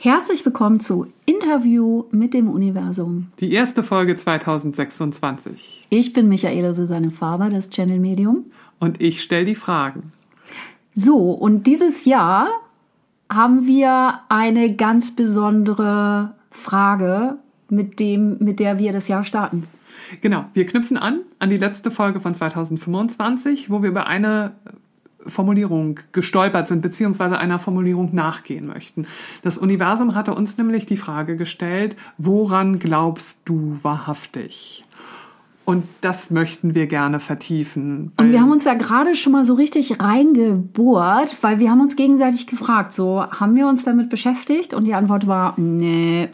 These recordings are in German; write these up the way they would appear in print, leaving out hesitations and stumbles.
Herzlich willkommen zu Interview mit dem Universum. Die erste Folge 2026. Ich bin Michaela Susanne Faber, das Channel Medium. Und ich stelle die Fragen. So, und dieses Jahr haben wir eine ganz besondere Frage, mit der wir das Jahr starten. Genau, wir knüpfen an die letzte Folge von 2025, wo wir über eine Formulierung gestolpert sind, beziehungsweise einer Formulierung nachgehen möchten. Das Universum hatte uns nämlich die Frage gestellt, woran glaubst du wahrhaftig? Und das möchten wir gerne vertiefen. Und wir haben uns da gerade schon mal so richtig reingebohrt, weil wir haben uns gegenseitig gefragt, so, haben wir uns damit beschäftigt? Und die Antwort war, nee.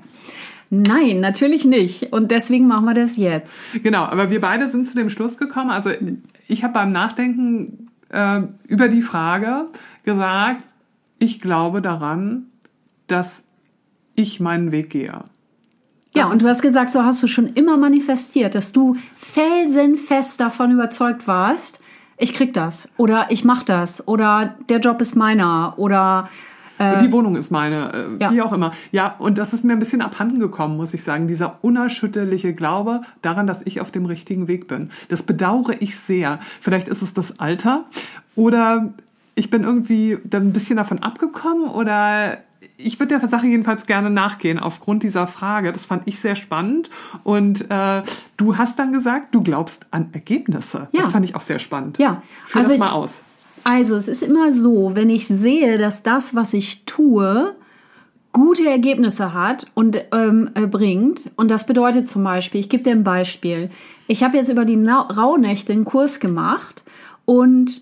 Nein, natürlich nicht. Und deswegen machen wir das jetzt. Genau, aber wir beide sind zu dem Schluss gekommen. Also ich habe beim Nachdenken über die Frage gesagt, ich glaube daran, dass ich meinen Weg gehe. Ja, und du hast gesagt, so hast du schon immer manifestiert, dass du felsenfest davon überzeugt warst, ich krieg das oder ich mach das oder der Job ist meiner oder die Wohnung ist meine, ja. Wie auch immer. Ja, und das ist mir ein bisschen abhanden gekommen, muss ich sagen. Dieser unerschütterliche Glaube daran, dass ich auf dem richtigen Weg bin. Das bedauere ich sehr. Vielleicht ist es das Alter oder ich bin irgendwie dann ein bisschen davon abgekommen oder ich würde der Sache jedenfalls gerne nachgehen aufgrund dieser Frage. Das fand ich sehr spannend. Und du hast dann gesagt, du glaubst an Ergebnisse. Ja. Das fand ich auch sehr spannend. Ja. Führ das mal aus. Also es ist immer so, wenn ich sehe, dass das, was ich tue, gute Ergebnisse hat und bringt. Und das bedeutet zum Beispiel, ich gebe dir ein Beispiel. Ich habe jetzt über die Rauhnächte einen Kurs gemacht und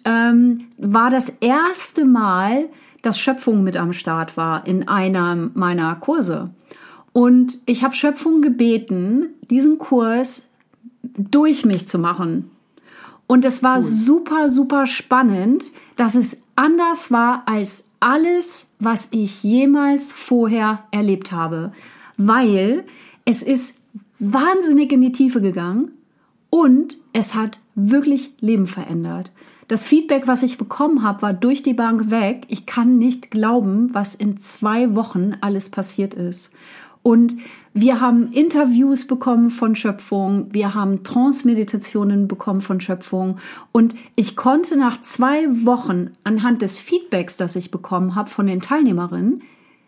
war das erste Mal, dass Schöpfung mit am Start war in einer meiner Kurse. Und ich habe Schöpfung gebeten, diesen Kurs durch mich zu machen. Und es war super, super spannend, dass es anders war als alles, was ich jemals vorher erlebt habe. Weil es ist wahnsinnig in die Tiefe gegangen und es hat wirklich Leben verändert. Das Feedback, was ich bekommen habe, war durch die Bank weg. Ich kann nicht glauben, was in 2 Wochen alles passiert ist. Und wir haben Interviews bekommen von Schöpfung, wir haben Trance-Meditationen bekommen von Schöpfung und ich konnte nach 2 Wochen anhand des Feedbacks, das ich bekommen habe von den Teilnehmerinnen,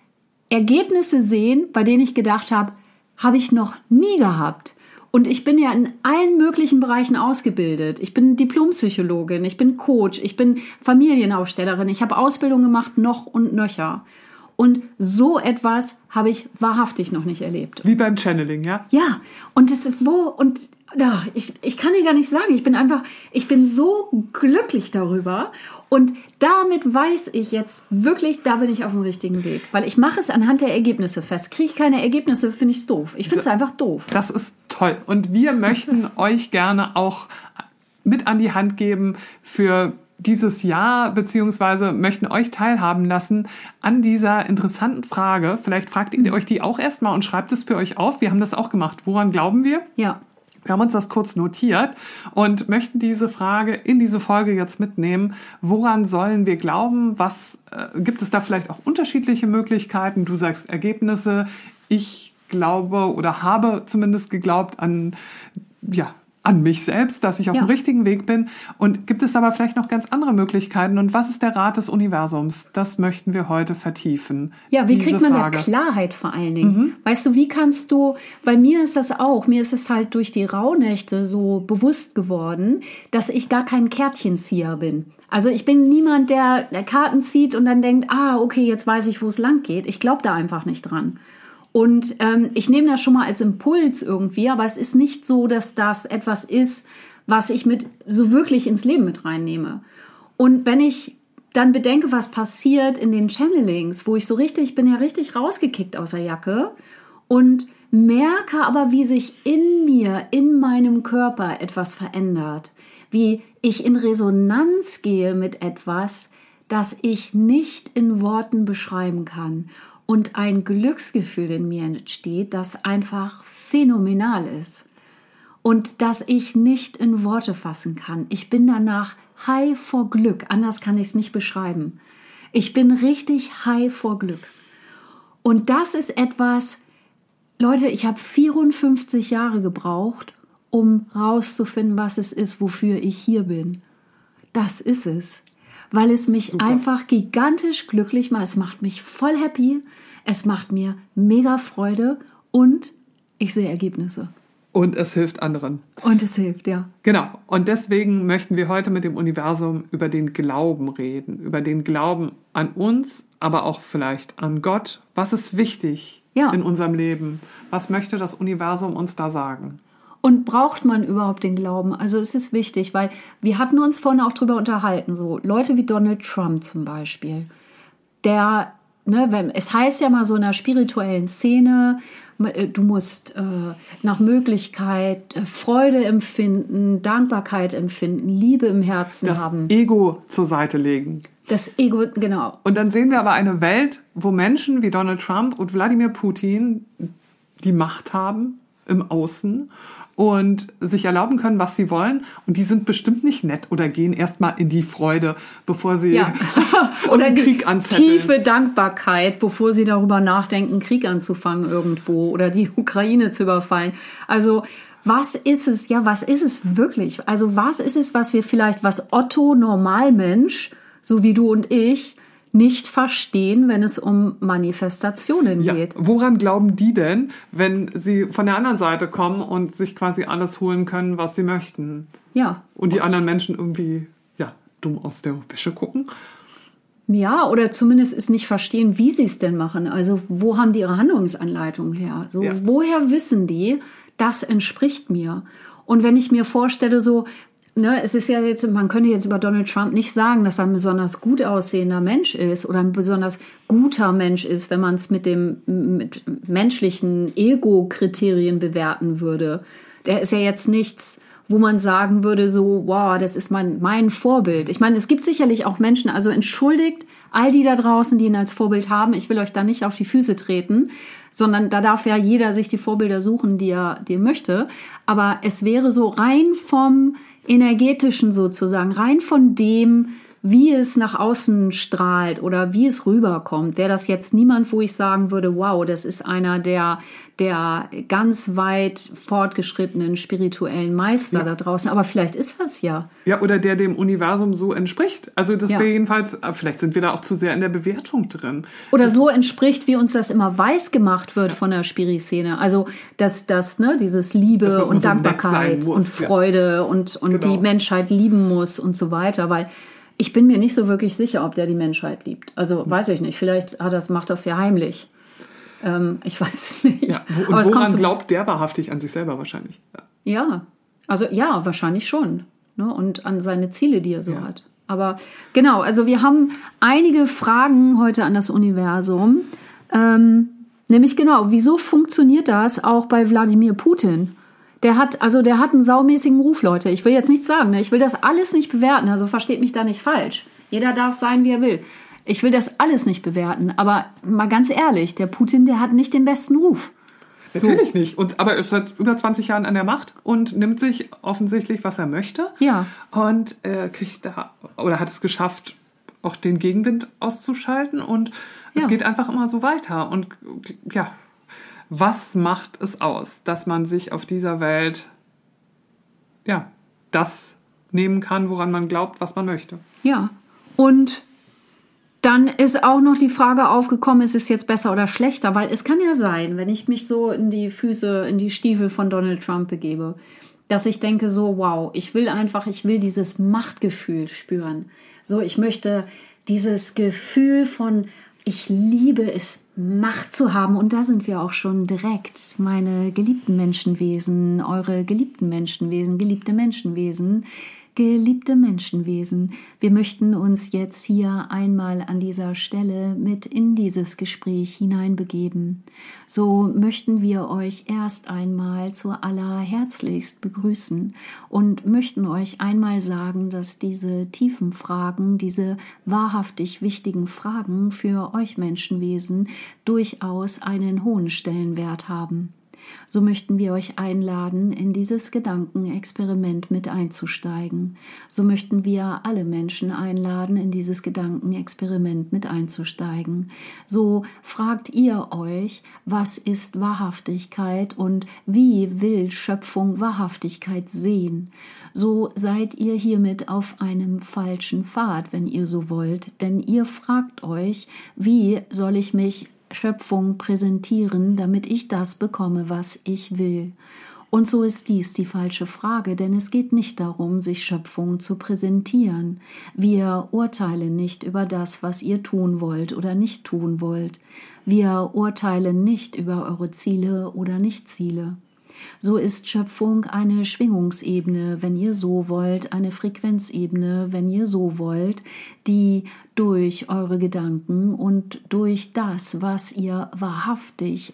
Ergebnisse sehen, bei denen ich gedacht habe, habe ich noch nie gehabt. Und ich bin ja in allen möglichen Bereichen ausgebildet. Ich bin Diplompsychologin, ich bin Coach, ich bin Familienaufstellerin, ich habe Ausbildung gemacht, noch und nöcher. Und so etwas habe ich wahrhaftig noch nicht erlebt. Wie beim Channeling, ja? Ja, und ich kann dir gar nicht sagen, ich bin so glücklich darüber. Und damit weiß ich jetzt wirklich, da bin ich auf dem richtigen Weg. Weil ich mache es anhand der Ergebnisse fest. Kriege ich keine Ergebnisse, finde ich es doof. Ich finde es einfach doof. Das ist toll. Und wir möchten euch gerne auch mit an die Hand geben für dieses Jahr, beziehungsweise möchten euch teilhaben lassen an dieser interessanten Frage. Vielleicht fragt ihr euch die auch erstmal und schreibt es für euch auf. Wir haben das auch gemacht. Woran glauben wir? Ja. Wir haben uns das kurz notiert und möchten diese Frage in diese Folge jetzt mitnehmen. Woran sollen wir glauben? Was gibt es da vielleicht auch unterschiedliche Möglichkeiten? Du sagst Ergebnisse. Ich glaube oder habe zumindest geglaubt an mich selbst, dass ich auf dem richtigen Weg bin. Und gibt es aber vielleicht noch ganz andere Möglichkeiten? Und was ist der Rat des Universums? Das möchten wir heute vertiefen. Ja, wie kriegt man da Klarheit vor allen Dingen? Weißt du, wie kannst du, bei mir ist das auch, mir ist es halt durch die Rauhnächte so bewusst geworden, dass ich gar kein Kärtchenzieher bin. Also ich bin niemand, der Karten zieht und dann denkt, okay, jetzt weiß ich, wo es lang geht. Ich glaube da einfach nicht dran. Und ich nehme das schon mal als Impuls irgendwie, aber es ist nicht so, dass das etwas ist, was ich mit so wirklich ins Leben mit reinnehme. Und wenn ich dann bedenke, was passiert in den Channelings, wo ich bin ja richtig rausgekickt aus der Jacke und merke aber, wie sich in mir, in meinem Körper etwas verändert, wie ich in Resonanz gehe mit etwas, das ich nicht in Worten beschreiben kann. Und ein Glücksgefühl in mir entsteht, das einfach phänomenal ist. Und das ich nicht in Worte fassen kann. Ich bin danach high vor Glück. Anders kann ich es nicht beschreiben. Ich bin richtig high vor Glück. Und das ist etwas, Leute, ich habe 54 Jahre gebraucht, um rauszufinden, was es ist, wofür ich hier bin. Das ist es. Weil es mich einfach gigantisch glücklich macht. Es macht mich voll happy. Es macht mir mega Freude und ich sehe Ergebnisse. Und es hilft anderen. Und es hilft, ja. Genau. Und deswegen möchten wir heute mit dem Universum über den Glauben reden. Über den Glauben an uns, aber auch vielleicht an Gott. Was ist wichtig in unserem Leben? Was möchte das Universum uns da sagen? Und braucht man überhaupt den Glauben? Also es ist wichtig, weil wir hatten uns vorhin auch drüber unterhalten. So Leute wie Donald Trump zum Beispiel. Der, es heißt ja mal so in der spirituellen Szene, du musst nach Möglichkeit Freude empfinden, Dankbarkeit empfinden, Liebe im Herzen haben. Das Ego zur Seite legen. Das Ego, genau. Und dann sehen wir aber eine Welt, wo Menschen wie Donald Trump und Wladimir Putin die Macht haben im Außen und sich erlauben können, was sie wollen. Und die sind bestimmt nicht nett oder gehen erstmal in die Freude, bevor sie oder Krieg anzetteln. Tiefe Dankbarkeit, bevor sie darüber nachdenken, Krieg anzufangen irgendwo oder die Ukraine zu überfallen. Also was ist es? Ja, was ist es wirklich? Also was ist es, was Otto Normalmensch, so wie du und ich, nicht verstehen, wenn es um Manifestationen geht. Woran glauben die denn, wenn sie von der anderen Seite kommen und sich quasi alles holen können, was sie möchten? Ja. Und die anderen Menschen irgendwie dumm aus der Wäsche gucken? Ja, oder zumindest es nicht verstehen, wie sie es denn machen. Also wo haben die ihre Handlungsanleitung her? So, woher wissen die, das entspricht mir? Und wenn ich mir vorstelle, so, es ist ja jetzt, man könnte jetzt über Donald Trump nicht sagen, dass er ein besonders gut aussehender Mensch ist oder ein besonders guter Mensch ist, wenn man es mit menschlichen Ego-Kriterien bewerten würde. Der ist ja jetzt nichts, wo man sagen würde, so, wow, das ist mein Vorbild. Ich meine, es gibt sicherlich auch Menschen, also entschuldigt all die da draußen, die ihn als Vorbild haben. Ich will euch da nicht auf die Füße treten, sondern da darf ja jeder sich die Vorbilder suchen, die er möchte. Aber es wäre so rein vom Energetischen sozusagen, rein von dem, wie es nach außen strahlt oder wie es rüberkommt, wäre das jetzt niemand, wo ich sagen würde, wow, das ist einer der ganz weit fortgeschrittenen spirituellen Meister da draußen. Aber vielleicht ist das ja. Ja, oder der dem Universum so entspricht. Also das wäre jedenfalls, vielleicht sind wir da auch zu sehr in der Bewertung drin. Oder so entspricht, wie uns das immer weiß gemacht wird von der Spiri-Szene. Also dieses Liebe und Dankbarkeit und Freude und die Menschheit lieben muss und so weiter. Weil ich bin mir nicht so wirklich sicher, ob der die Menschheit liebt. Also weiß ich nicht. Vielleicht macht das ja heimlich. Ich weiß es nicht. Ja, und woran glaubt der wahrhaftig? An sich selber wahrscheinlich. Ja, also ja, wahrscheinlich schon. Ne? Und an seine Ziele, die er so hat. Aber genau, also wir haben einige Fragen heute an das Universum. Nämlich genau, wieso funktioniert das auch bei Wladimir Putin? Der hat einen saumäßigen Ruf, Leute. Ich will jetzt nichts sagen. Ne? Ich will das alles nicht bewerten. Also versteht mich da nicht falsch. Jeder darf sein, wie er will. Ich will das alles nicht bewerten. Aber mal ganz ehrlich, der Putin, der hat nicht den besten Ruf. Natürlich nicht. Aber er ist seit über 20 Jahren an der Macht und nimmt sich offensichtlich, was er möchte. Ja. Und hat es geschafft, auch den Gegenwind auszuschalten. Und es geht einfach immer so weiter. Und ja, was macht es aus, dass man sich auf dieser Welt das nehmen kann, woran man glaubt, was man möchte? Ja. Und dann ist auch noch die Frage aufgekommen, ist es jetzt besser oder schlechter? Weil es kann ja sein, wenn ich mich so in die Stiefel von Donald Trump begebe, dass ich denke so, wow, ich will dieses Machtgefühl spüren. So, ich möchte dieses Gefühl von, ich liebe es, Macht zu haben. Und da sind wir auch schon direkt. Meine geliebten Menschenwesen, eure geliebten Menschenwesen, geliebte Menschenwesen. Geliebte Menschenwesen, wir möchten uns jetzt hier einmal an dieser Stelle mit in dieses Gespräch hineinbegeben. So möchten wir euch erst einmal zuallerherzlichst begrüßen und möchten euch einmal sagen, dass diese tiefen Fragen, diese wahrhaftig wichtigen Fragen für euch Menschenwesen durchaus einen hohen Stellenwert haben. So möchten wir euch einladen, in dieses Gedankenexperiment mit einzusteigen. So möchten wir alle Menschen einladen, in dieses Gedankenexperiment mit einzusteigen. So fragt ihr euch, was ist Wahrhaftigkeit und wie will Schöpfung Wahrhaftigkeit sehen? So seid ihr hiermit auf einem falschen Pfad, wenn ihr so wollt, denn ihr fragt euch, wie soll ich mich Schöpfung präsentieren, damit ich das bekomme, was ich will. Und so ist dies die falsche Frage, denn es geht nicht darum, sich Schöpfung zu präsentieren. Wir urteilen nicht über das, was ihr tun wollt oder nicht tun wollt. Wir urteilen nicht über eure Ziele oder Nicht-Ziele. So ist Schöpfung eine Schwingungsebene, wenn ihr so wollt, eine Frequenzebene, wenn ihr so wollt, die durch eure Gedanken und durch das, was ihr wahrhaftig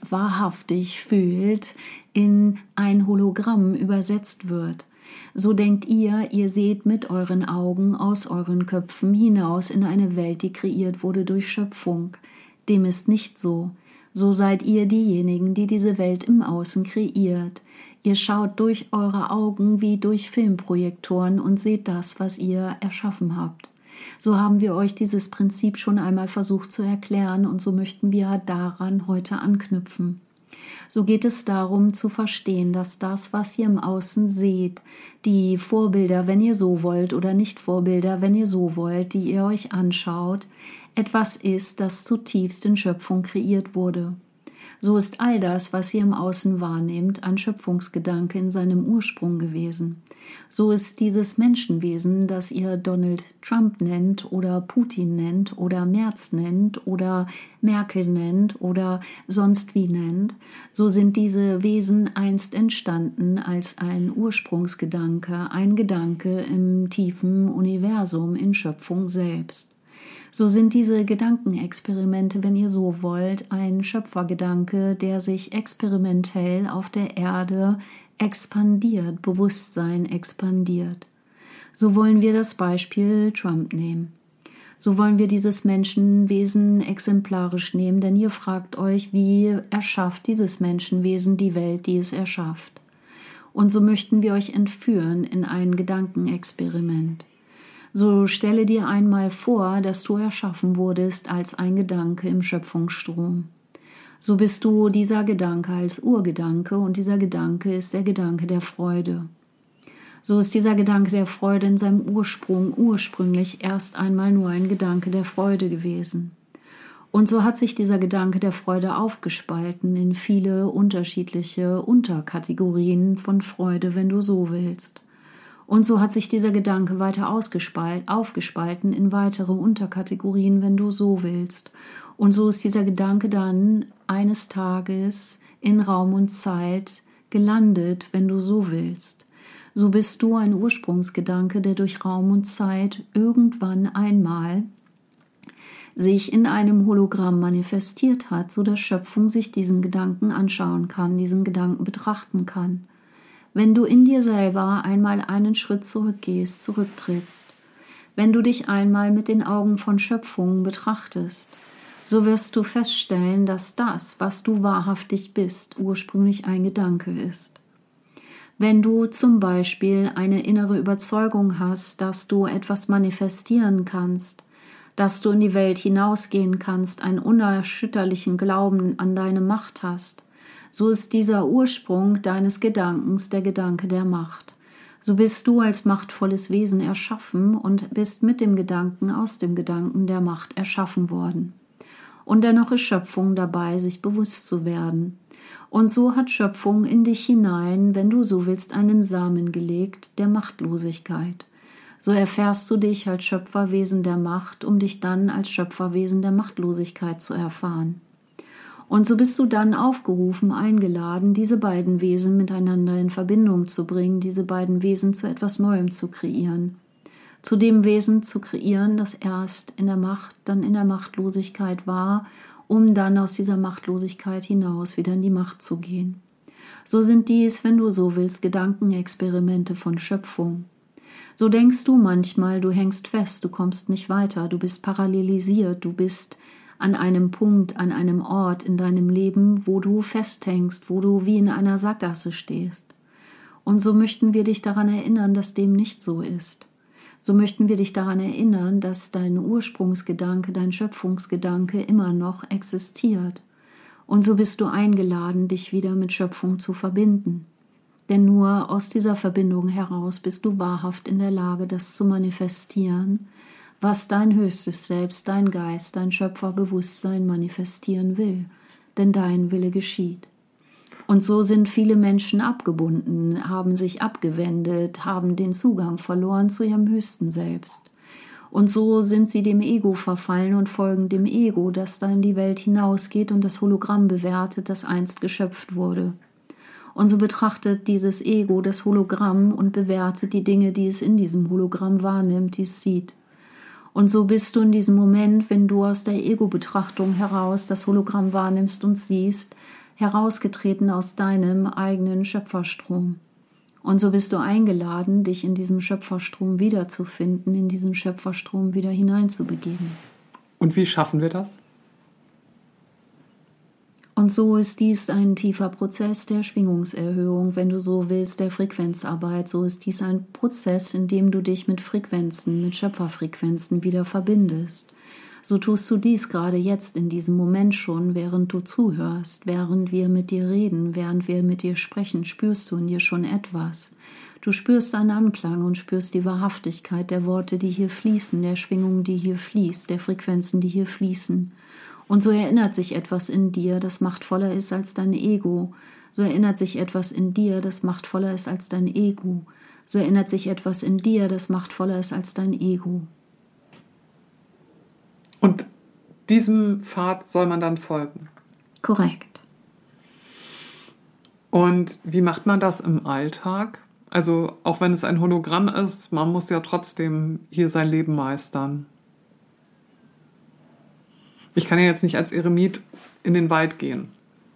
fühlt, in ein Hologramm übersetzt wird. So denkt ihr seht mit euren Augen aus euren Köpfen hinaus in eine Welt, die kreiert wurde durch Schöpfung. Dem ist nicht so. So seid ihr diejenigen, die diese Welt im Außen kreiert. Ihr schaut durch eure Augen wie durch Filmprojektoren und seht das, was ihr erschaffen habt. So haben wir euch dieses Prinzip schon einmal versucht zu erklären und so möchten wir daran heute anknüpfen. So geht es darum zu verstehen, dass das, was ihr im Außen seht, die Vorbilder, wenn ihr so wollt, oder Nicht-Vorbilder, wenn ihr so wollt, die ihr euch anschaut, etwas ist, das zutiefst in Schöpfung kreiert wurde. So ist all das, was ihr im Außen wahrnehmt, ein Schöpfungsgedanke in seinem Ursprung gewesen. So ist dieses Menschenwesen, das ihr Donald Trump nennt oder Putin nennt oder Merz nennt oder Merkel nennt oder sonst wie nennt, so sind diese Wesen einst entstanden als ein Ursprungsgedanke, ein Gedanke im tiefen Universum, in Schöpfung selbst. So sind diese Gedankenexperimente, wenn ihr so wollt, ein Schöpfergedanke, der sich experimentell auf der Erde expandiert, Bewusstsein expandiert. So wollen wir das Beispiel Trump nehmen. So wollen wir dieses Menschenwesen exemplarisch nehmen, denn ihr fragt euch, wie erschafft dieses Menschenwesen die Welt, die es erschafft. Und so möchten wir euch entführen in ein Gedankenexperiment. So stelle dir einmal vor, dass du erschaffen wurdest als ein Gedanke im Schöpfungsstrom. So bist du dieser Gedanke als Urgedanke und dieser Gedanke ist der Gedanke der Freude. So ist dieser Gedanke der Freude in seinem Ursprung ursprünglich erst einmal nur ein Gedanke der Freude gewesen. Und so hat sich dieser Gedanke der Freude aufgespalten in viele unterschiedliche Unterkategorien von Freude, wenn du so willst. Und so hat sich dieser Gedanke weiter aufgespalten in weitere Unterkategorien, wenn du so willst. Und so ist dieser Gedanke dann eines Tages in Raum und Zeit gelandet, wenn du so willst. So bist du ein Ursprungsgedanke, der durch Raum und Zeit irgendwann einmal sich in einem Hologramm manifestiert hat, so dass Schöpfung sich diesen Gedanken anschauen kann, diesen Gedanken betrachten kann. Wenn du in dir selber einmal einen Schritt zurückgehst, zurücktrittst, wenn du dich einmal mit den Augen von Schöpfung betrachtest, so wirst du feststellen, dass das, was du wahrhaftig bist, ursprünglich ein Gedanke ist. Wenn du zum Beispiel eine innere Überzeugung hast, dass du etwas manifestieren kannst, dass du in die Welt hinausgehen kannst, einen unerschütterlichen Glauben an deine Macht hast, so ist dieser Ursprung deines Gedankens der Gedanke der Macht. So bist du als machtvolles Wesen erschaffen und bist mit dem Gedanken aus dem Gedanken der Macht erschaffen worden. Und dennoch ist Schöpfung dabei, sich bewusst zu werden. Und so hat Schöpfung in dich hinein, wenn du so willst, einen Samen gelegt der Machtlosigkeit. So erfährst du dich als Schöpferwesen der Macht, um dich dann als Schöpferwesen der Machtlosigkeit zu erfahren. Und so bist du dann aufgerufen, eingeladen, diese beiden Wesen miteinander in Verbindung zu bringen, diese beiden Wesen zu etwas Neuem zu kreieren. Zu dem Wesen zu kreieren, das erst in der Macht, dann in der Machtlosigkeit war, um dann aus dieser Machtlosigkeit hinaus wieder in die Macht zu gehen. So sind dies, wenn du so willst, Gedankenexperimente von Schöpfung. So denkst du manchmal, du hängst fest, du kommst nicht weiter, du bist parallelisiert, du bist an einem Punkt, an einem Ort in deinem Leben, wo du festhängst, wo du wie in einer Sackgasse stehst. Und so möchten wir dich daran erinnern, dass dem nicht so ist. So möchten wir dich daran erinnern, dass dein Ursprungsgedanke, dein Schöpfungsgedanke immer noch existiert. Und so bist du eingeladen, dich wieder mit Schöpfung zu verbinden. Denn nur aus dieser Verbindung heraus bist du wahrhaft in der Lage, das zu manifestieren, was dein höchstes Selbst, dein Geist, dein Schöpferbewusstsein manifestieren will. Denn dein Wille geschieht. Und so sind viele Menschen abgebunden, haben sich abgewendet, haben den Zugang verloren zu ihrem höchsten Selbst. Und so sind sie dem Ego verfallen und folgen dem Ego, das da in die Welt hinausgeht und das Hologramm bewertet, das einst geschöpft wurde. Und so betrachtet dieses Ego das Hologramm und bewertet die Dinge, die es in diesem Hologramm wahrnimmt, die es sieht. Und so bist du in diesem Moment, wenn du aus der Ego-Betrachtung heraus das Hologramm wahrnimmst und siehst, herausgetreten aus deinem eigenen Schöpferstrom. Und so bist du eingeladen, dich in diesem Schöpferstrom wiederzufinden, in diesen Schöpferstrom wieder hineinzubegeben. Und wie schaffen wir das? Und so ist dies ein tiefer Prozess der Schwingungserhöhung, wenn du so willst, der Frequenzarbeit. So ist dies ein Prozess, in dem du dich mit Frequenzen, mit Schöpferfrequenzen wieder verbindest. So tust du dies gerade jetzt in diesem Moment schon, während du zuhörst, während wir mit dir reden, während wir mit dir sprechen, spürst du in dir schon etwas. Du spürst einen Anklang und spürst die Wahrhaftigkeit der Worte, die hier fließen, der Schwingung, die hier fließt, der Frequenzen, die hier fließen. Und so erinnert sich etwas in dir, das machtvoller ist als dein Ego. So erinnert sich etwas in dir, das machtvoller ist als dein Ego. So erinnert sich etwas in dir, das machtvoller ist als dein Ego. Und diesem Pfad soll man dann folgen. Korrekt. Und wie macht man das im Alltag? Also auch wenn es ein Hologramm ist, man muss ja trotzdem hier sein Leben meistern. Ich kann ja jetzt nicht als Eremit in den Wald gehen.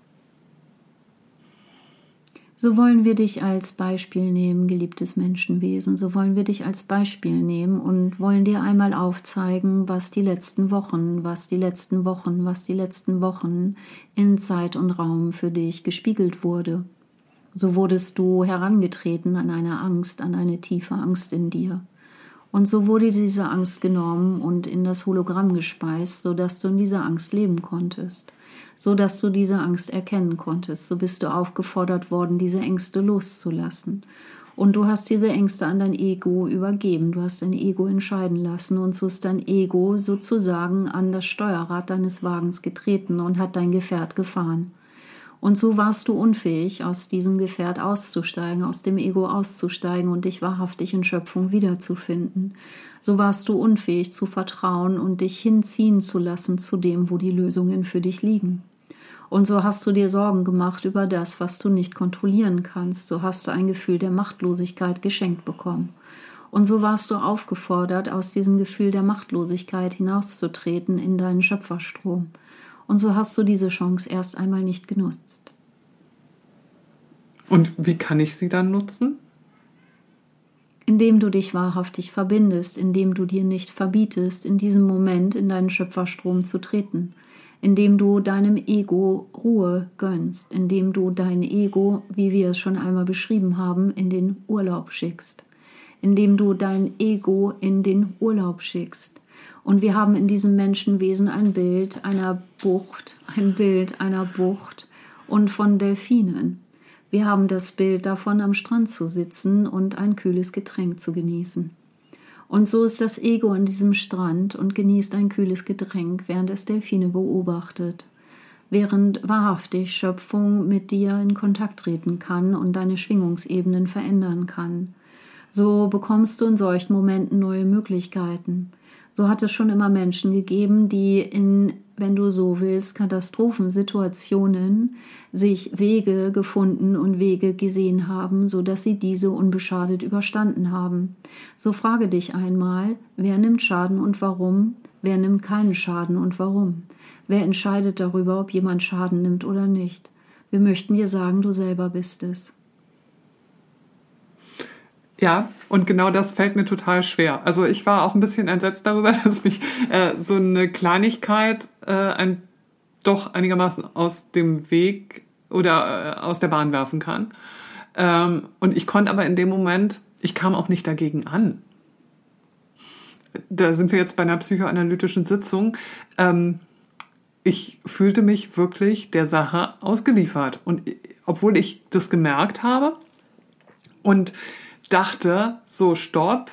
So wollen wir dich als Beispiel nehmen, geliebtes Menschenwesen. So wollen wir dich als Beispiel nehmen und wollen dir einmal aufzeigen, was die letzten Wochen in Zeit und Raum für dich gespiegelt wurde. So wurdest du herangetreten an eine Angst, an eine tiefe Angst in dir. Und so wurde diese Angst genommen und in das Hologramm gespeist, sodass du in dieser Angst leben konntest. So dass du diese Angst erkennen konntest. So bist du aufgefordert worden, diese Ängste loszulassen. Und du hast diese Ängste an dein Ego übergeben. Du hast dein Ego entscheiden lassen und so ist dein Ego sozusagen an das Steuerrad deines Wagens getreten und hat dein Gefährt gefahren. Und so warst du unfähig, aus diesem Gefährt auszusteigen, aus dem Ego auszusteigen und dich wahrhaftig in Schöpfung wiederzufinden. So warst du unfähig zu vertrauen und dich hinziehen zu lassen zu dem, wo die Lösungen für dich liegen. Und so hast du dir Sorgen gemacht über das, was du nicht kontrollieren kannst. So hast du ein Gefühl der Machtlosigkeit geschenkt bekommen. Und so warst du aufgefordert, aus diesem Gefühl der Machtlosigkeit hinauszutreten in deinen Schöpferstrom. Und so hast du diese Chance erst einmal nicht genutzt. Und wie kann ich sie dann nutzen? Indem du dich wahrhaftig verbindest, indem du dir nicht verbietest, in diesem Moment in deinen Schöpferstrom zu treten, indem du deinem Ego Ruhe gönnst, indem du dein Ego, wie wir es schon einmal beschrieben haben, in den Urlaub schickst, indem du dein Ego in den Urlaub schickst. Und wir haben in diesem Menschenwesen ein Bild einer Bucht und von Delfinen. Wir haben das Bild davon, am Strand zu sitzen und ein kühles Getränk zu genießen. Und so ist das Ego an diesem Strand und genießt ein kühles Getränk, während es Delfine beobachtet. Während wahrhaftig Schöpfung mit dir in Kontakt treten kann und deine Schwingungsebenen verändern kann. So bekommst du in solchen Momenten neue Möglichkeiten. So hat es schon immer Menschen gegeben, die in, wenn du so willst, Katastrophensituationen sich Wege gefunden und Wege gesehen haben, sodass sie diese unbeschadet überstanden haben. So frage dich einmal, wer nimmt Schaden und warum? Wer nimmt keinen Schaden und warum? Wer entscheidet darüber, ob jemand Schaden nimmt oder nicht? Wir möchten dir sagen, du selber bist es. Ja, und genau das fällt mir total schwer. Also ich war auch ein bisschen entsetzt darüber, dass mich so eine Kleinigkeit doch einigermaßen aus dem Weg oder aus der Bahn werfen kann. Und ich konnte aber in dem Moment, ich kam auch nicht dagegen an. Da sind wir jetzt bei einer psychoanalytischen Sitzung. Ich fühlte mich wirklich der Sache ausgeliefert. Und obwohl ich das gemerkt habe und dachte, so, stopp,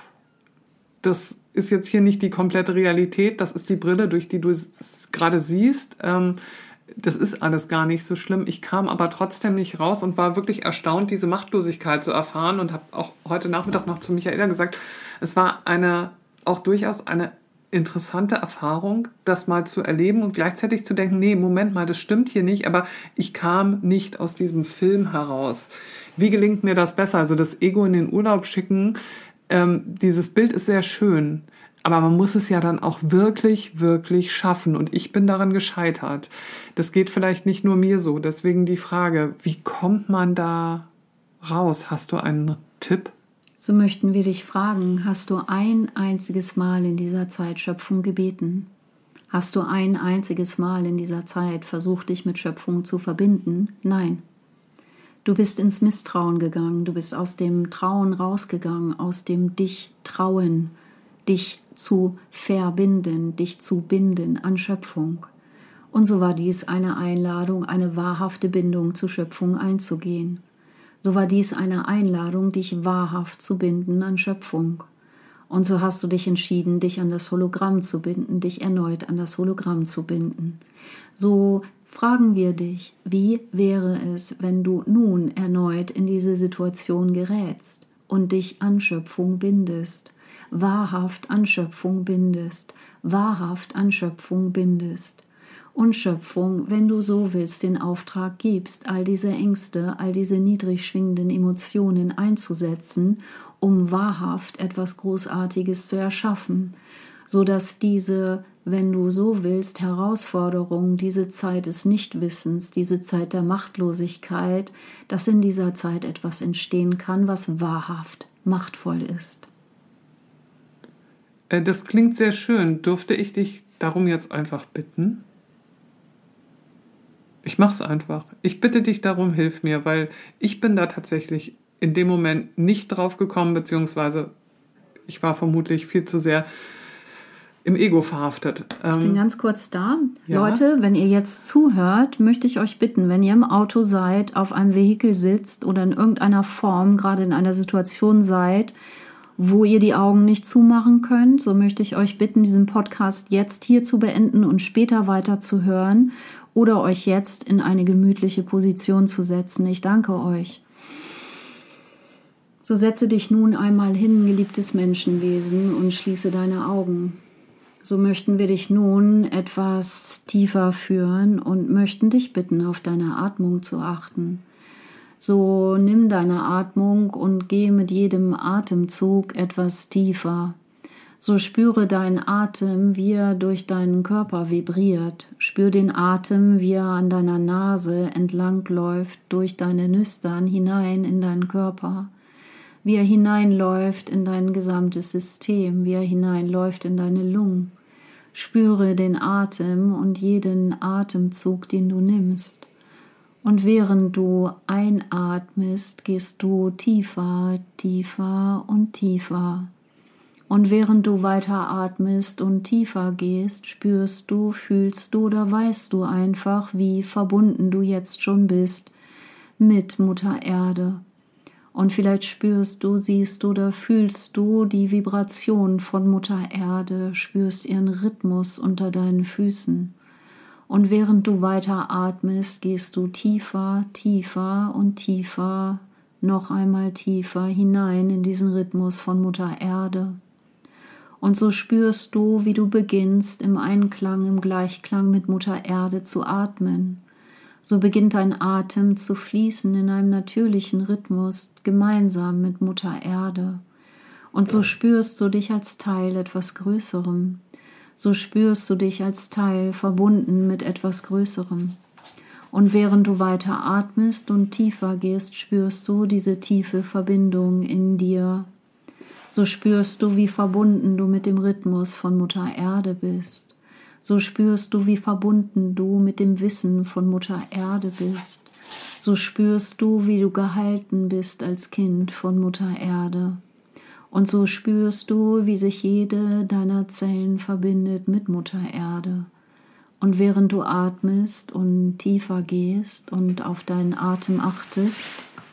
das ist jetzt hier nicht die komplette Realität, das ist die Brille, durch die du es gerade siehst. Das ist alles gar nicht so schlimm. Ich kam aber trotzdem nicht raus und war wirklich erstaunt, diese Machtlosigkeit zu erfahren und habe auch heute Nachmittag noch zu Michaela gesagt, es war auch durchaus eine interessante Erfahrung, das mal zu erleben und gleichzeitig zu denken, nee, Moment mal, das stimmt hier nicht, aber ich kam nicht aus diesem Film heraus. Wie gelingt mir das besser? Also das Ego in den Urlaub schicken, dieses Bild ist sehr schön, aber man muss es ja dann auch wirklich, wirklich schaffen und ich bin daran gescheitert. Das geht vielleicht nicht nur mir so, deswegen die Frage, wie kommt man da raus? Hast du einen Tipp? So möchten wir dich fragen, hast du ein einziges Mal in dieser Zeit Schöpfung gebeten? Hast du ein einziges Mal in dieser Zeit versucht, dich mit Schöpfung zu verbinden? Nein. Du bist ins Misstrauen gegangen, du bist aus dem Trauen rausgegangen, aus dem dich trauen, dich zu verbinden, dich zu binden an Schöpfung. Und so war dies eine Einladung, eine wahrhafte Bindung zur Schöpfung einzugehen. So war dies eine Einladung, dich wahrhaft zu binden an Schöpfung. Und so hast du dich entschieden, dich an das Hologramm zu binden, dich erneut an das Hologramm zu binden. So fragen wir dich, wie wäre es, wenn du nun erneut in diese Situation gerätst und dich an Schöpfung bindest, wahrhaft an Schöpfung bindest, wahrhaft an Schöpfung bindest. Und Schöpfung, wenn du so willst, den Auftrag gibst, all diese Ängste, all diese niedrig schwingenden Emotionen einzusetzen, um wahrhaft etwas Großartiges zu erschaffen, sodass diese, wenn du so willst, Herausforderung, diese Zeit des Nichtwissens, diese Zeit der Machtlosigkeit, dass in dieser Zeit etwas entstehen kann, was wahrhaft machtvoll ist. Das klingt sehr schön. Dürfte ich dich darum jetzt einfach bitten? Ich mach's einfach. Ich bitte dich darum, hilf mir, weil ich bin da tatsächlich in dem Moment nicht drauf gekommen, beziehungsweise ich war vermutlich viel zu sehr im Ego verhaftet. Ich bin ganz kurz da. Ja? Leute, wenn ihr jetzt zuhört, möchte ich euch bitten, wenn ihr im Auto seid, auf einem Vehikel sitzt oder in irgendeiner Form gerade in einer Situation seid, wo ihr die Augen nicht zumachen könnt, so möchte ich euch bitten, diesen Podcast jetzt hier zu beenden und später weiter zu hören oder euch jetzt in eine gemütliche Position zu setzen. Ich danke euch. So setze dich nun einmal hin, geliebtes Menschenwesen, und schließe deine Augen. So möchten wir dich nun etwas tiefer führen und möchten dich bitten, auf deine Atmung zu achten. So nimm deine Atmung und geh mit jedem Atemzug etwas tiefer. So spüre deinen Atem, wie er durch deinen Körper vibriert. Spür den Atem, wie er an deiner Nase entlang läuft, durch deine Nüstern hinein in deinen Körper. Wie er hineinläuft in dein gesamtes System, wie er hineinläuft in deine Lungen. Spüre den Atem und jeden Atemzug, den du nimmst. Und während du einatmest, gehst du tiefer, tiefer und tiefer. Und während du weiter atmest und tiefer gehst, spürst du, fühlst du oder weißt du einfach, wie verbunden du jetzt schon bist mit Mutter Erde. Und vielleicht spürst du, siehst du oder fühlst du die Vibration von Mutter Erde, spürst ihren Rhythmus unter deinen Füßen. Und während du weiter atmest, gehst du tiefer, tiefer und tiefer, noch einmal tiefer hinein in diesen Rhythmus von Mutter Erde. Und so spürst du, wie du beginnst, im Einklang, im Gleichklang mit Mutter Erde zu atmen. So beginnt dein Atem zu fließen in einem natürlichen Rhythmus, gemeinsam mit Mutter Erde. Und so spürst du dich als Teil etwas Größerem. So spürst du dich als Teil verbunden mit etwas Größerem. Und während du weiter atmest und tiefer gehst, spürst du diese tiefe Verbindung in dir. So spürst du, wie verbunden du mit dem Rhythmus von Mutter Erde bist. So spürst du, wie verbunden du mit dem Wissen von Mutter Erde bist. So spürst du, wie du gehalten bist als Kind von Mutter Erde. Und so spürst du, wie sich jede deiner Zellen verbindet mit Mutter Erde. Und während du atmest und tiefer gehst und auf deinen Atem achtest,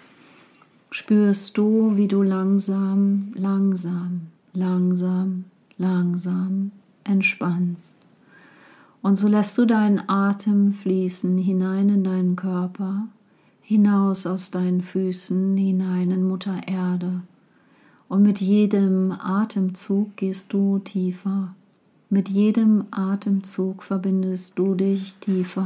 spürst du, wie du langsam, langsam, langsam, langsam entspannst. Und so lässt du deinen Atem fließen hinein in deinen Körper, hinaus aus deinen Füßen, hinein in Mutter Erde. Und mit jedem Atemzug gehst du tiefer. Mit jedem Atemzug verbindest du dich tiefer.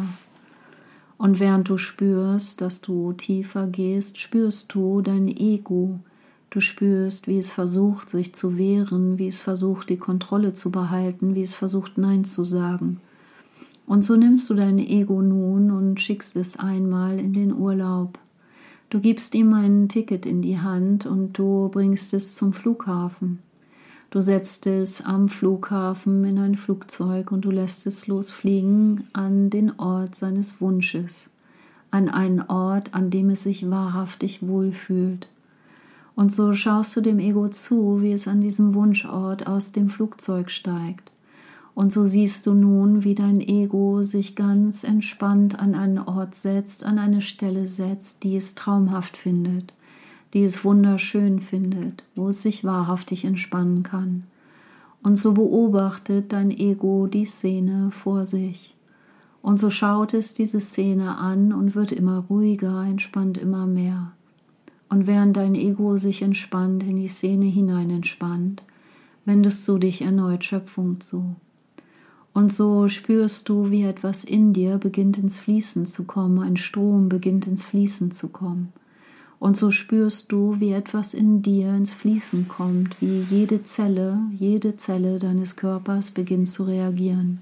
Und während du spürst, dass du tiefer gehst, spürst du dein Ego. Du spürst, wie es versucht, sich zu wehren, wie es versucht, die Kontrolle zu behalten, wie es versucht, Nein zu sagen. Und so nimmst du dein Ego nun und schickst es einmal in den Urlaub. Du gibst ihm ein Ticket in die Hand und du bringst es zum Flughafen. Du setzt es am Flughafen in ein Flugzeug und du lässt es losfliegen an den Ort seines Wunsches, an einen Ort, an dem es sich wahrhaftig wohlfühlt. Und so schaust du dem Ego zu, wie es an diesem Wunschort aus dem Flugzeug steigt. Und so siehst du nun, wie dein Ego sich ganz entspannt an einen Ort setzt, an eine Stelle setzt, die es traumhaft findet, die es wunderschön findet, wo es sich wahrhaftig entspannen kann. Und so beobachtet dein Ego die Szene vor sich. Und so schaut es diese Szene an und wird immer ruhiger, entspannt immer mehr. Und während dein Ego sich entspannt, in die Szene hinein entspannt, wendest du dich erneut Schöpfung zu. Und so spürst du, wie etwas in dir beginnt ins Fließen zu kommen, ein Strom beginnt ins Fließen zu kommen. Und so spürst du, wie etwas in dir ins Fließen kommt, wie jede Zelle deines Körpers beginnt zu reagieren.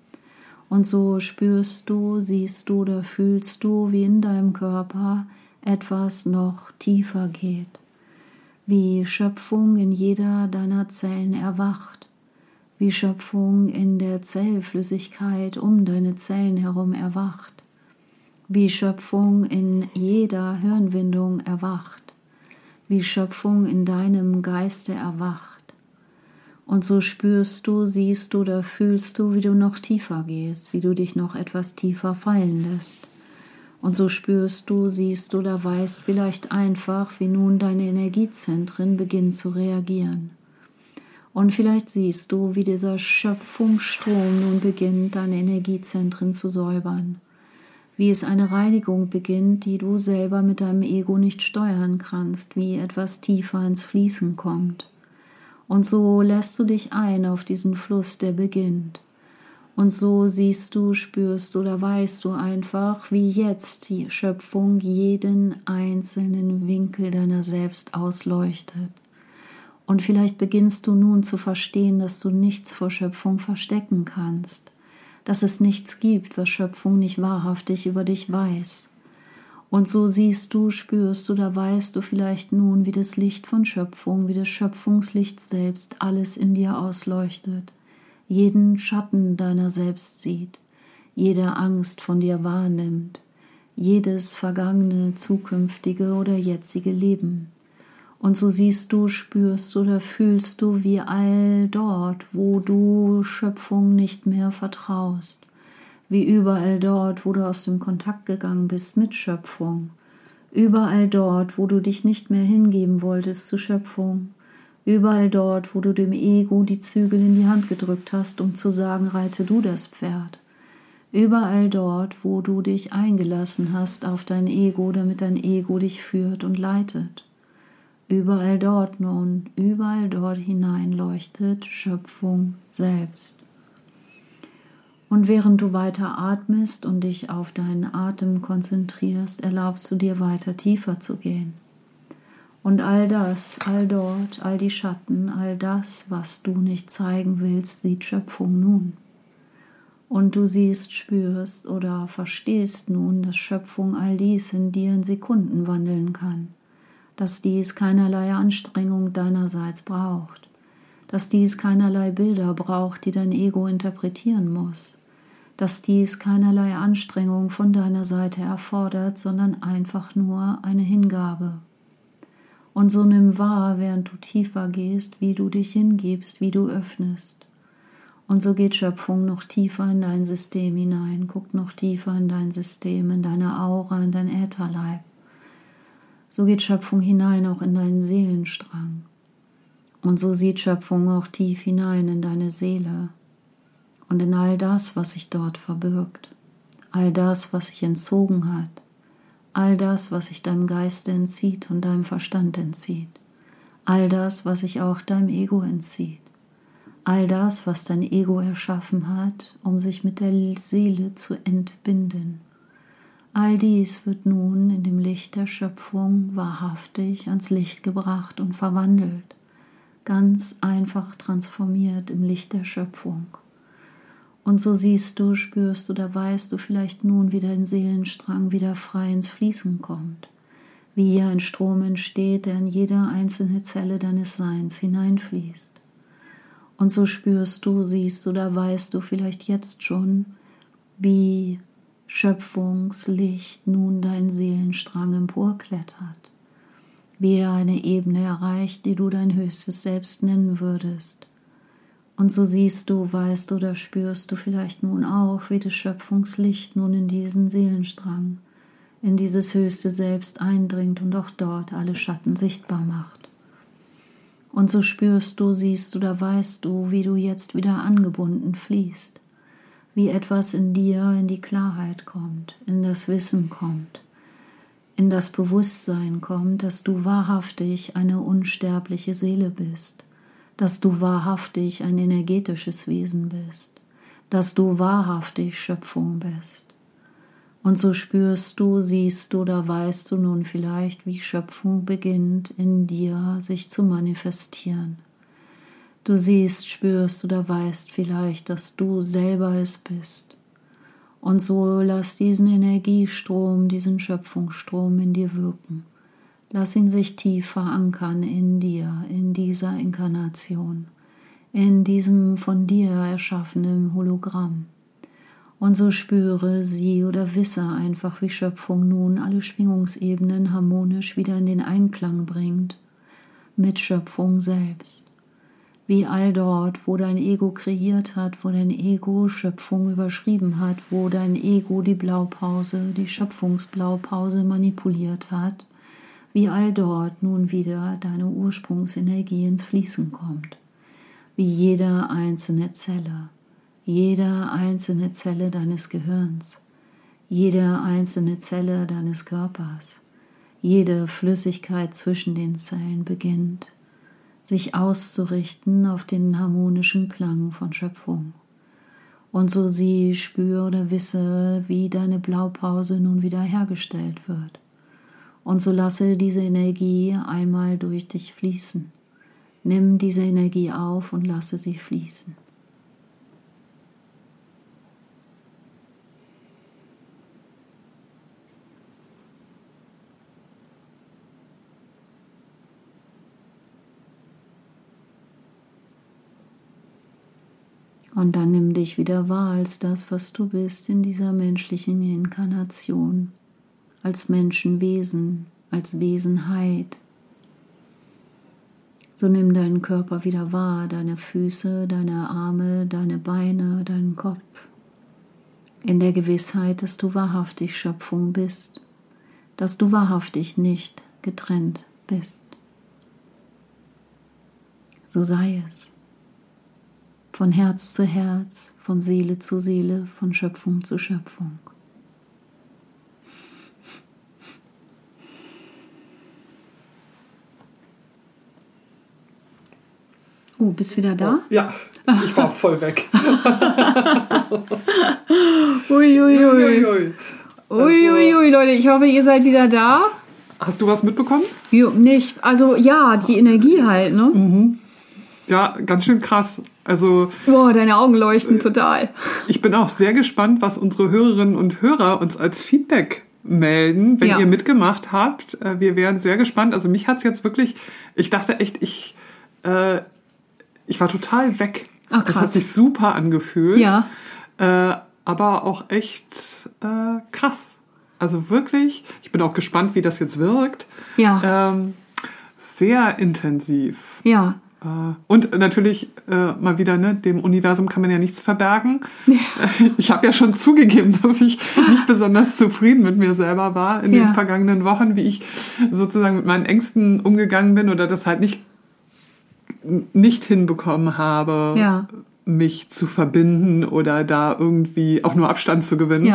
Und so spürst du, siehst du oder fühlst du, wie in deinem Körper etwas noch tiefer geht, wie Schöpfung in jeder deiner Zellen erwacht, wie Schöpfung in der Zellflüssigkeit um deine Zellen herum erwacht, wie Schöpfung in jeder Hirnwindung erwacht, wie Schöpfung in deinem Geiste erwacht. Und so spürst du, siehst du oder fühlst du, wie du noch tiefer gehst, wie du dich noch etwas tiefer fallen lässt. Und so spürst du, siehst du oder weißt vielleicht einfach, wie nun deine Energiezentren beginnen zu reagieren. Und vielleicht siehst du, wie dieser Schöpfungsstrom nun beginnt, deine Energiezentren zu säubern. Wie es eine Reinigung beginnt, die du selber mit deinem Ego nicht steuern kannst, wie etwas tiefer ins Fließen kommt. Und so lässt du dich ein auf diesen Fluss, der beginnt. Und so siehst du, spürst oder weißt du einfach, wie jetzt die Schöpfung jeden einzelnen Winkel deiner selbst ausleuchtet. Und vielleicht beginnst du nun zu verstehen, dass du nichts vor Schöpfung verstecken kannst, dass es nichts gibt, was Schöpfung nicht wahrhaftig über dich weiß. Und so siehst du, spürst oder weißt du vielleicht nun, wie das Licht von Schöpfung, wie das Schöpfungslicht selbst alles in dir ausleuchtet, jeden Schatten deiner selbst sieht, jede Angst von dir wahrnimmt, jedes vergangene, zukünftige oder jetzige Leben. Und so siehst du, spürst oder fühlst du, wie all dort, wo du Schöpfung nicht mehr vertraust, wie überall dort, wo du aus dem Kontakt gegangen bist mit Schöpfung, überall dort, wo du dich nicht mehr hingeben wolltest zu Schöpfung, überall dort, wo du dem Ego die Zügel in die Hand gedrückt hast, um zu sagen, reite du das Pferd, überall dort, wo du dich eingelassen hast auf dein Ego, damit dein Ego dich führt und leitet. Überall dort nun, überall dort hinein leuchtet Schöpfung selbst. Und während du weiter atmest und dich auf deinen Atem konzentrierst, erlaubst du dir weiter tiefer zu gehen. Und all das, all dort, all die Schatten, all das, was du nicht zeigen willst, sieht Schöpfung nun. Und du siehst, spürst oder verstehst nun, dass Schöpfung all dies in dir in Sekunden wandeln kann, dass dies keinerlei Anstrengung deinerseits braucht, dass dies keinerlei Bilder braucht, die dein Ego interpretieren muss, dass dies keinerlei Anstrengung von deiner Seite erfordert, sondern einfach nur eine Hingabe. Und so nimm wahr, während du tiefer gehst, wie du dich hingibst, wie du öffnest. Und so geht Schöpfung noch tiefer in dein System hinein, guckt noch tiefer in dein System, in deine Aura, in dein Ätherleib. So geht Schöpfung hinein auch in deinen Seelenstrang. Und so sieht Schöpfung auch tief hinein in deine Seele und in all das, was sich dort verbirgt, all das, was sich entzogen hat, all das, was sich deinem Geiste entzieht und deinem Verstand entzieht, all das, was sich auch deinem Ego entzieht, all das, was dein Ego erschaffen hat, um sich mit der Seele zu entbinden. All dies wird nun in dem Licht der Schöpfung wahrhaftig ans Licht gebracht und verwandelt, ganz einfach transformiert im Licht der Schöpfung. Und so siehst du, spürst du oder weißt du vielleicht nun, wie dein Seelenstrang wieder frei ins Fließen kommt, wie hier ein Strom entsteht, der in jede einzelne Zelle deines Seins hineinfließt. Und so spürst du, siehst oder weißt du vielleicht jetzt schon, wie Schöpfungslicht nun deinen Seelenstrang emporklettert, wie er eine Ebene erreicht, die du dein höchstes Selbst nennen würdest. Und so siehst du, weißt oder spürst du vielleicht nun auch, wie das Schöpfungslicht nun in diesen Seelenstrang, in dieses höchste Selbst eindringt und auch dort alle Schatten sichtbar macht. Und so spürst du, siehst oder weißt du, wie du jetzt wieder angebunden fließt, wie etwas in dir in die Klarheit kommt, in das Wissen kommt, in das Bewusstsein kommt, dass du wahrhaftig eine unsterbliche Seele bist, dass du wahrhaftig ein energetisches Wesen bist, dass du wahrhaftig Schöpfung bist. Und so spürst du, siehst du oder weißt du nun vielleicht, wie Schöpfung beginnt in dir sich zu manifestieren. Du siehst, spürst oder weißt vielleicht, dass du selber es bist. Und so lass diesen Energiestrom, diesen Schöpfungsstrom in dir wirken. Lass ihn sich tief verankern in dir, in dieser Inkarnation, in diesem von dir erschaffenen Hologramm. Und so spüre, sieh oder wisse einfach, wie Schöpfung nun alle Schwingungsebenen harmonisch wieder in den Einklang bringt mit Schöpfung selbst. Wie all dort, wo dein Ego kreiert hat, wo dein Ego Schöpfung überschrieben hat, wo dein Ego die Blaupause, die Schöpfungsblaupause manipuliert hat, wie all dort nun wieder deine Ursprungsenergie ins Fließen kommt. Wie jede einzelne Zelle deines Gehirns, jede einzelne Zelle deines Körpers, jede Flüssigkeit zwischen den Zellen beginnt, sich auszurichten auf den harmonischen Klang von Schöpfung. Und so sieh, spür oder wisse, wie deine Blaupause nun wieder hergestellt wird. Und so lasse diese Energie einmal durch dich fließen. Nimm diese Energie auf und lasse sie fließen. Und dann nimm dich wieder wahr als das, was du bist in dieser menschlichen Inkarnation, als Menschenwesen, als Wesenheit. So nimm deinen Körper wieder wahr, deine Füße, deine Arme, deine Beine, deinen Kopf, in der Gewissheit, dass du wahrhaftig Schöpfung bist, dass du wahrhaftig nicht getrennt bist. So sei es. Von Herz zu Herz, von Seele zu Seele, von Schöpfung zu Schöpfung. Oh, bist wieder da? Ja, ich war voll weg. Uiuiui. Uiuiui, Leute, ich hoffe, ihr seid wieder da. Hast du was mitbekommen? Jo, nicht. Also ja, die Energie halt, ne? Mhm. Ja, ganz schön krass. Also, boah, deine Augen leuchten total. Ich bin auch sehr gespannt, was unsere Hörerinnen und Hörer uns als Feedback melden, wenn ihr mitgemacht habt. Wir wären sehr gespannt. Also mich hat es jetzt wirklich, ich dachte echt, ich war total weg. Ach, krass. Das hat sich super angefühlt. Ja. Aber auch echt krass. Also wirklich, ich bin auch gespannt, wie das jetzt wirkt. Ja. Sehr intensiv. Ja. Und natürlich mal wieder, ne, dem Universum kann man ja nichts verbergen. Ich habe ja schon zugegeben, dass ich nicht besonders zufrieden mit mir selber war in den vergangenen Wochen, wie ich sozusagen mit meinen Ängsten umgegangen bin oder das halt nicht hinbekommen habe, mich zu verbinden oder da irgendwie auch nur Abstand zu gewinnen.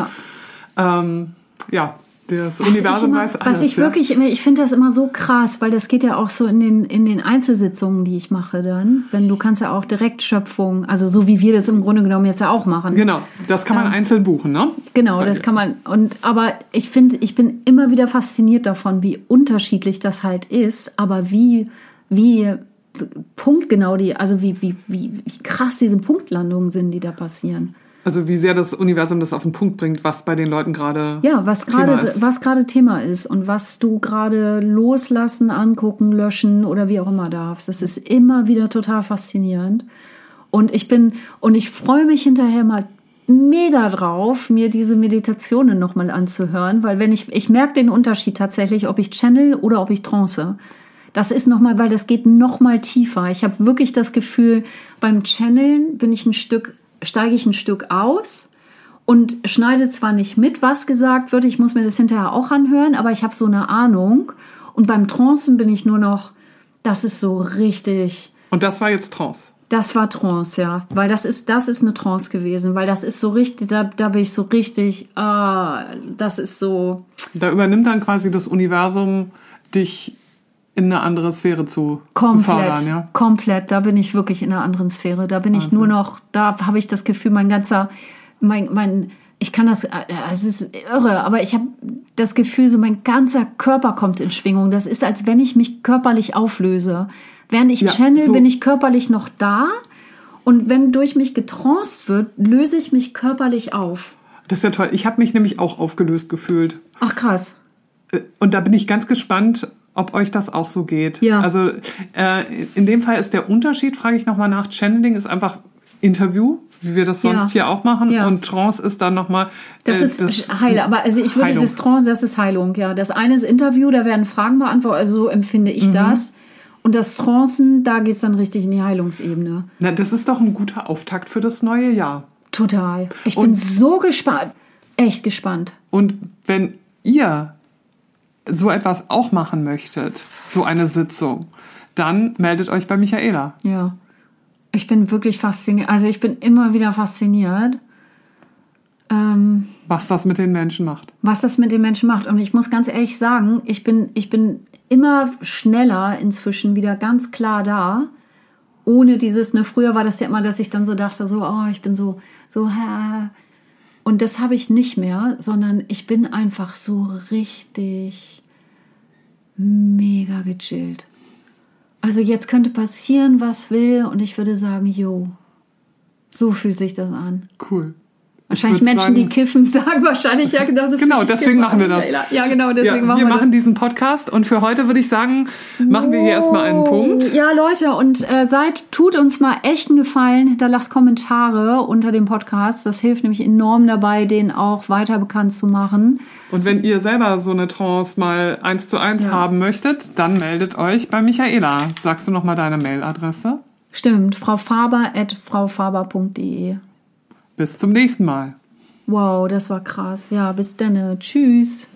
Das Universum weiß alles. Was ich wirklich immer, ich finde das immer so krass, weil das geht ja auch so in den Einzelsitzungen, die ich mache dann. Du kannst ja auch Direktschöpfung, also so wie wir das im Grunde genommen jetzt ja auch machen. Genau, das kann man einzeln buchen, ne? Genau, das kann man. Aber ich finde, ich bin immer wieder fasziniert davon, wie unterschiedlich das halt ist, aber wie punktgenau wie krass diese Punktlandungen sind, die da passieren. Also wie sehr das Universum das auf den Punkt bringt, was bei den Leuten gerade was gerade Thema ist und was du gerade loslassen, angucken, löschen oder wie auch immer darfst. Das ist immer wieder total faszinierend. Und ich freue mich hinterher mal mega drauf, mir diese Meditationen nochmal anzuhören, weil ich merke den Unterschied tatsächlich, ob ich channel oder ob ich trance. Das ist nochmal, weil das geht nochmal tiefer. Ich habe wirklich das Gefühl, beim Channeln steige ich ein Stück aus und schneide zwar nicht mit, was gesagt wird, ich muss mir das hinterher auch anhören, aber ich habe so eine Ahnung. Und beim Trancen bin ich nur noch, das ist so richtig. Und das war jetzt Trance? Das war Trance, ja. Weil das ist eine Trance gewesen, weil das ist so richtig, da bin ich so richtig, das ist so. Da übernimmt dann quasi das Universum dich in eine andere Sphäre zu befördern, ja? Komplett, da bin ich wirklich in einer anderen Sphäre. Da bin ich nur noch, da habe ich das Gefühl, ich kann das, es ist irre, aber ich habe das Gefühl, so mein ganzer Körper kommt in Schwingung. Das ist, als wenn ich mich körperlich auflöse. Während ich channel, bin ich körperlich noch da und wenn durch mich getranced wird, löse ich mich körperlich auf. Das ist ja toll. Ich habe mich nämlich auch aufgelöst gefühlt. Ach, krass. Und da bin ich ganz gespannt, ob euch das auch so geht. Ja. Also in dem Fall ist der Unterschied, frage ich nochmal nach, Channeling ist einfach Interview, wie wir das sonst hier auch machen. Ja. Und Trance ist dann nochmal... Das ist Heilung. Aber also ich würde Heilung. Das Trance, das ist Heilung, ja. Das eine ist Interview, da werden Fragen beantwortet, also so empfinde ich das. Und das Trancen, da geht es dann richtig in die Heilungsebene. Na, das ist doch ein guter Auftakt für das neue Jahr. Total. Ich bin so gespannt. Echt gespannt. Und wenn ihr so etwas auch machen möchtet, so eine Sitzung, dann meldet euch bei Michaela. Ja, ich bin wirklich fasziniert. Also ich bin immer wieder fasziniert. Was das mit den Menschen macht. Was das mit den Menschen macht. Und ich muss ganz ehrlich sagen, ich bin immer schneller inzwischen wieder ganz klar da. Ohne dieses, früher war das ja immer, dass ich dann so dachte, ich bin so, und das habe ich nicht mehr, sondern ich bin einfach so richtig mega gechillt. Also jetzt könnte passieren, was will, und ich würde sagen, so fühlt sich das an. Cool. Wahrscheinlich Menschen, die kiffen, sagen wahrscheinlich ja genauso viel. Genau, deswegen machen wir das. Ja, genau, deswegen machen wir das. Wir machen diesen Podcast und für heute würde ich sagen, machen wir hier erstmal einen Punkt. Ja, Leute, und tut uns mal echt einen Gefallen, hinterlasst Kommentare unter dem Podcast. Das hilft nämlich enorm dabei, den auch weiter bekannt zu machen. Und wenn ihr selber so eine Trance mal 1:1 haben möchtet, dann meldet euch bei Michaela. Sagst du nochmal deine Mailadresse? Stimmt, fraufaber@fraufaber.de. Bis zum nächsten Mal. Wow, das war krass. Ja, bis dann. Tschüss.